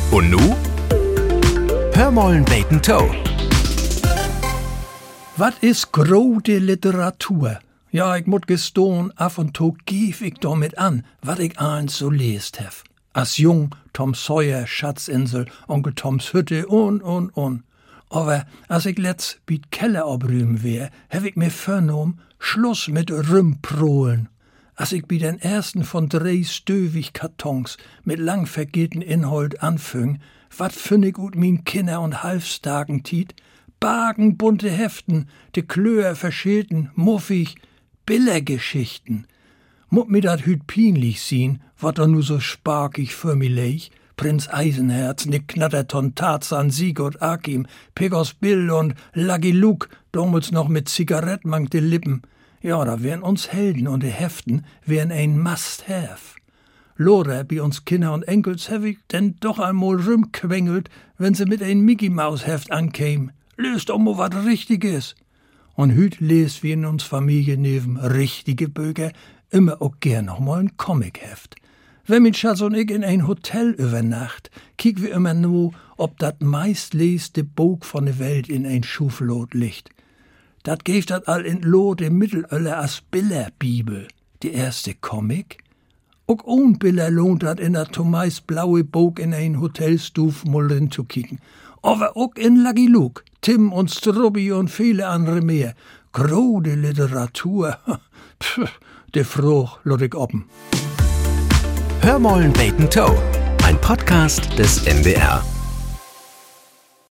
Und nu? Hör mollen beten Toe. Wat is grote Literatur? Ja, ich muss gestohn, af und to gief ich damit an, wat ich eins so lest hef. Als jung, Tom Sawyer, Schatzinsel, Onkel Toms Hütte und. Aber als ich letzt biet Keller obrühmen wär, hef ich mir vernommen, Schluss mit Rümprohlen. Als ich bi den ersten von 3 stöwig Kartons mit lang vergehten Inhalt anfüng, wat fünn ich ut min Kinder und halfstarken Tiet, Bagen bunte Heften, de Klöer verschälten, muffig, Billergeschichten. Mut mir dat hüt pinlich sien, wat da nu so sparkig für mi leich, Prinz Eisenherz, Nick Knatterton, Tarzan, Sigurd, Akim, Pegos Bill und Lucky Luke, damals noch mit Zigarettmankte Lippen. Ja, da wären uns Helden und de Heften wären ein Must-Have. Lore, bi uns Kinder und Enkels hab ich denn doch einmal rümquengelt, wenn sie mit ein Mickey-Maus-Heft ankäm. Löst doch mal wat Richtiges. Und hüt lest wie in uns Familie neben richtige Böger immer auch gern noch mal ein Comic-Heft. Wenn min Schatz und ich in ein Hotel übernacht, kiek wir immer nur, ob dat meistleste Buch von der Welt in ein Schuflot liegt. Dat geeft dat all in Lot im Mittelalter as Biller-Bibel. Die erste Comic? Auch ohne Biller lohnt dat in dat Thomas blaue Buch in ein Hotelstuf mullen zu kicken. Aber auch in Lucky Luke, Tim und Strubbi und viele andere mehr. Grode Literatur. Pff, de Fruch lot ich oppen. Hör mollen beten Toe. Ein Podcast des NDR.